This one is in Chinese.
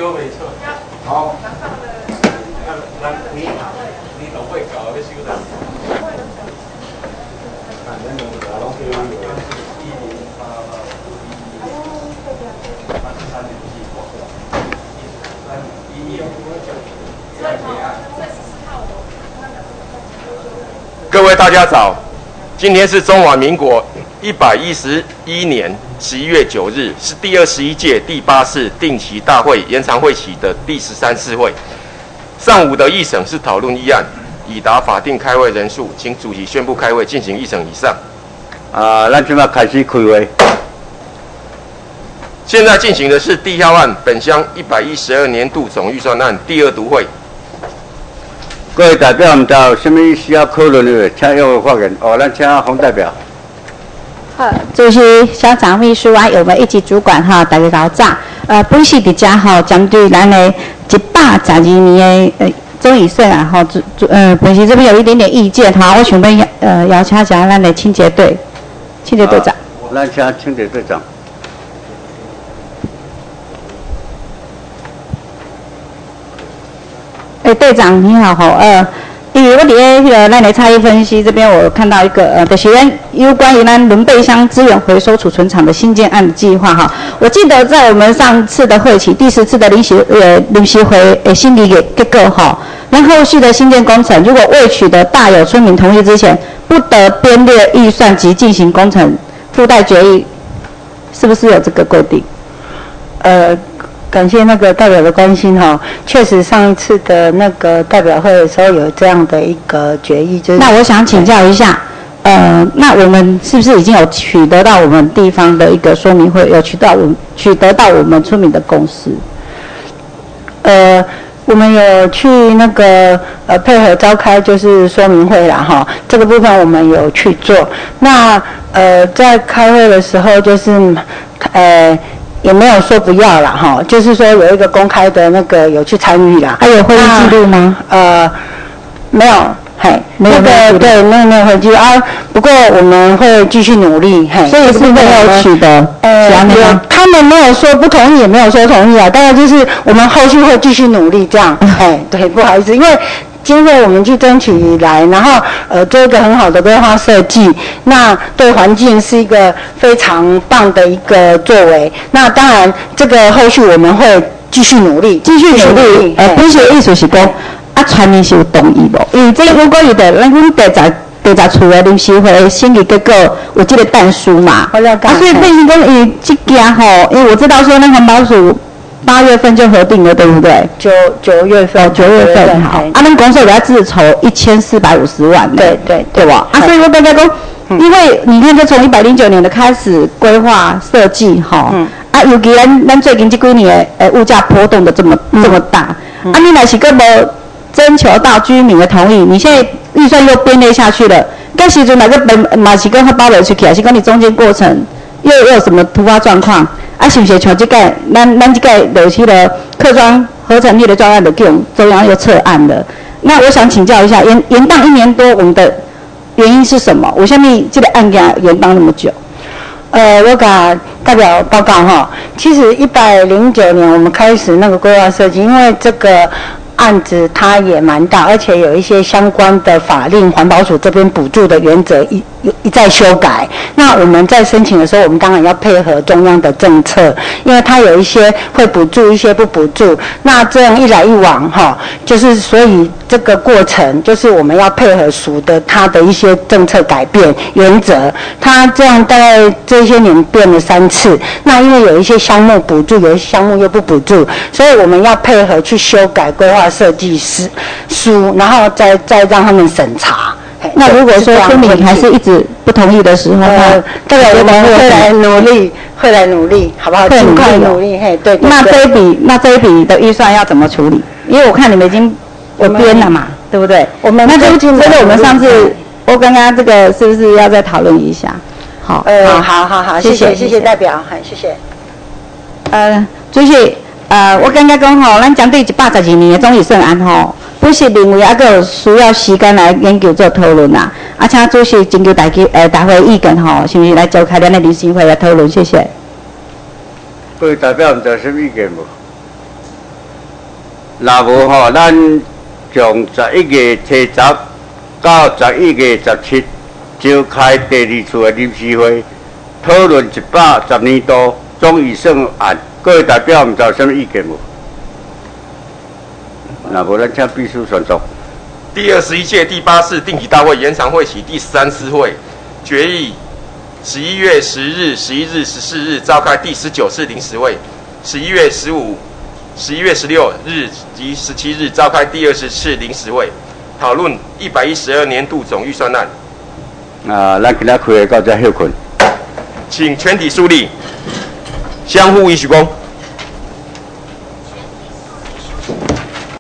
修没错。好。那你都会搞要修的。 各位大家早，今天是中华民国111年11月9日，是第21届第8次定期大会延长会期的第13次会。上午的议程是讨论议案，已达法定开会人数，请主席宣布开会进行议程以上。 咱现在开始开会。 现在进行的是第1号案，本乡112年度总预算案第2读会。 各位代表，唔知有什么需要讨论的，请踊跃发言。咱请洪代表。 好，主席、乡长、秘书啊，我们一级主管哈，大家搞早。本席伫遮吼，针对咱的112年的总预算啊，吼，本席这边有一点点意见哈，我想要邀请一下咱的清洁队队长。 咱请清洁队长。 队长你好吼，因为我伫个咱的差异分析这边，我看到一个就是有关于咱仑背乡资源回收储存厂的新建案的计划哈。我记得在我们上次的会期第10次的临时会审议结果哈，那后续的新建工程如果未取得大有村民同意之前，不得编列预算及进行工程附带决议，是不是有这个规定？ 感谢那个代表的关心哈，确实上一次的那个代表会的时候有这样的一个决议，就是。 那我想请教一下，那我们是不是已经有取得到我们地方的一个说明会，有取得到我们村民的共识？ 我们有去那个配合召开就是说明会啦哈，这个部分我们有去做。那在开会的时候就是也没有说不要啦哈，就是说有一个公开的那个有去参与啦。 还有会议记录吗？ 没有，没有对，没有会记录啊。不过我们会继续努力， 所以是没有取得。 他们没有说不同意，也没有说同意啊。大概就是我们后续会继续努力这样。对，不好意思，因为。经过我们去争取来，然后做一个很好的规划设计，那对环境是一个非常棒的一个作为。那当然，这个后续我们会继续努力。 本席的意思是讲，村民是有同意无？因为这如果有的，阮第十处的临时会审议结果有这个但书嘛。所以变成讲，伊这件吼，因为我知道说那环保署。8月份就核定了，对不对 ？9月份 ，9月份好。咱公社给他自筹1450万，对吧？所以我刚才讲，因为你看，就从109年的开始规划设计，哈，尤其咱最近这几年的物价波动的这么大，你若是个无征求到居民的同意，你现在预算又编列下去了，到时阵哪个本嘛是跟他包了出去，还是讲你中间过程又有什么突发状况？是不是像这个，咱这个落去了客庄合成立的专案的给我们中央又撤案了？那我想请教一下，延宕1年多，我们的原因是什么？为什么这个案件延宕那么久？ 我给代表报告哈，其实109年我们开始那个规划设计，因为这个。案子它也蛮大，而且有一些相关的法令，环保署这边补助的原则一再修改。那我们在申请的时候，我们当然要配合中央的政策，因为它有一些会补助，一些不补助。那这样一来一往哈，就是所以这个过程就是我们要配合署的它的一些政策改变原则。它这样大概这些年变了3次。那因为有一些项目补助，有一些项目又不补助，所以我们要配合去修改规划设计书，然后再让他们审查。 那如果说村民还是一直不同意的时候， 这个我们会来努力，好不好？尽快努力，对。 那这一笔的预算要怎么处理？因为我看你们已经有编了嘛，对不对？那这个我们上次我刚刚这个是不是要再讨论一下？好， 好，谢谢代表，谢谢。 主席。我感觉讲吼，咱针对112年的总预算案吼，本席认为还佫有需要时间来研究做讨论啦。请主席征求大会意见吼，是不是来召开咱的临时会来讨论？谢谢。 各位代表，有什么意见无？ 若无吼，咱从11月初10到11月17召开第2次的临时会，讨论110年度总预算案。各位代表，唔知有啥物意见无？若无，咱请秘书宣读。 第21届第8次定期大会延长会期第13次会决议，11月10日、11日、14日召开第19次临时会，11月15、11月16日及17日召开第20次临时会，讨论112年度总预算案。 咱今仔开会到这休困。 请全体肃立，相互一鞠躬。